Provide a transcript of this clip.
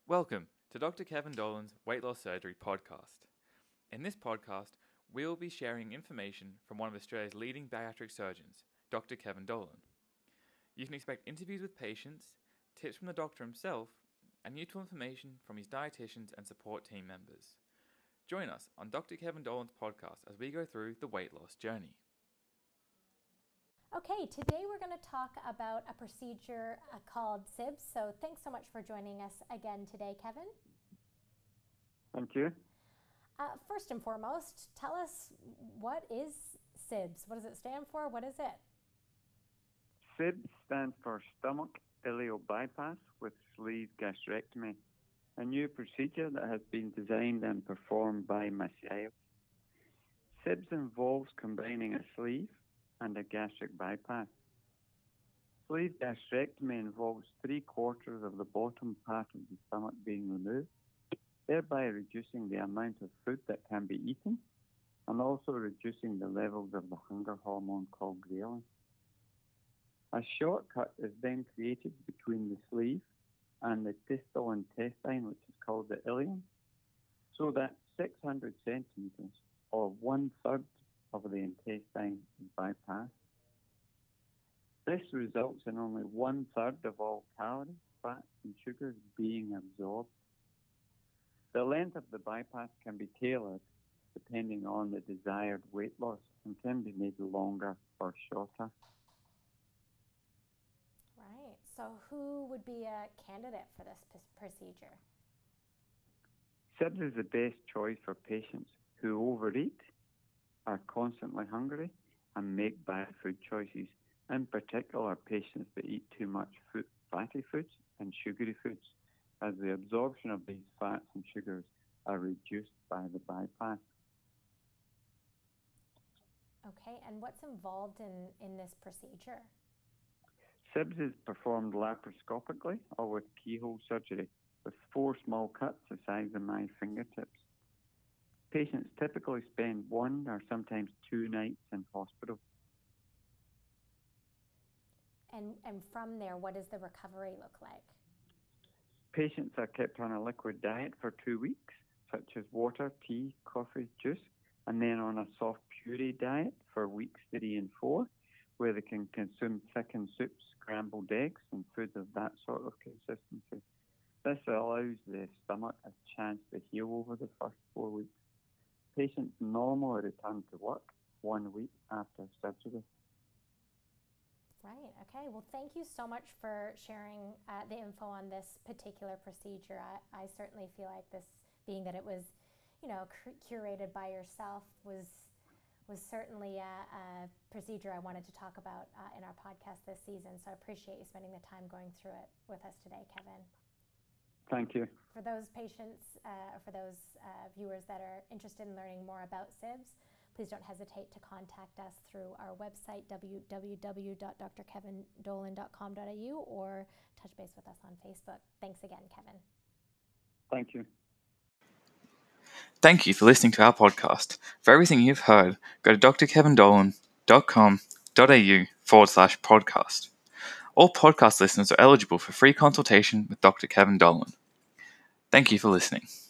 Welcome to Dr. Kevin Dolan's Weight Loss Surgery podcast. In this podcast, we will be sharing information from one of Australia's leading bariatric surgeons, Dr. Kevin Dolan. You can expect interviews with patients, tips from the doctor himself, and useful information from his dietitians and support team members. Join us on Dr. Kevin Dolan's podcast as we go through the weight loss journey. Okay, today we're going to talk about a procedure called SIBS. So thanks so much for joining us again today, Kevin. Thank you. First and foremost, tell us, what is SIBS? What does it stand for? What is it? SIBS stands for stomach ileal bypass with sleeve gastrectomy, a new procedure that has been designed and performed by myself. SIBS involves combining a sleeve and a gastric bypass. Sleeve gastrectomy involves 3/4 of the bottom part of the stomach being removed, thereby reducing the amount of food that can be eaten and also reducing the levels of the hunger hormone called ghrelin. A shortcut is then created between the sleeve and the distal intestine, which is called the ileum, so that 600 centimeters or 1/3 of the intestine is bypassed. This results in only 1/3 of all calories, fats, and sugars being absorbed. The length of the bypass can be tailored depending on the desired weight loss and can be made longer or shorter. Right. So who would be a candidate for this procedure? SIBS is the best choice for patients who overeat, are constantly hungry, and make bad food choices, in particular patients that eat too much fatty foods and sugary foods, as the absorption of these fats and sugars are reduced by the bypass. Okay, and what's involved in this procedure? SIBS is performed laparoscopically or with keyhole surgery with 4 small cuts the size of my fingertips. Patients typically spend 1 or sometimes 2 nights in hospital. And from there, what does the recovery look like? Patients are kept on a liquid diet for 2 weeks, such as water, tea, coffee, juice, and then on a soft puree diet for weeks 3 and 4, where they can consume thickened soups, scrambled eggs, and foods of that sort of consistency. This allows the stomach a chance to heal over the first 4 weeks. Patients normally return to work 1 week after surgery. Right. Okay. Well, thank you so much for sharing the info on this particular procedure. I certainly feel like this, being that it was, curated by yourself, was certainly a procedure I wanted to talk about in our podcast this season. So I appreciate you spending the time going through it with us today, Kevin. Thank you. For those patients, for those viewers that are interested in learning more about SIBS, please don't hesitate to contact us through our website, www.drkevindolan.com.au, or touch base with us on Facebook. Thanks again, Kevin. Thank you. Thank you for listening to our podcast. For everything you've heard, go to drkevindolan.com.au/podcast. All podcast listeners are eligible for free consultation with Dr. Kevin Dolan. Thank you for listening.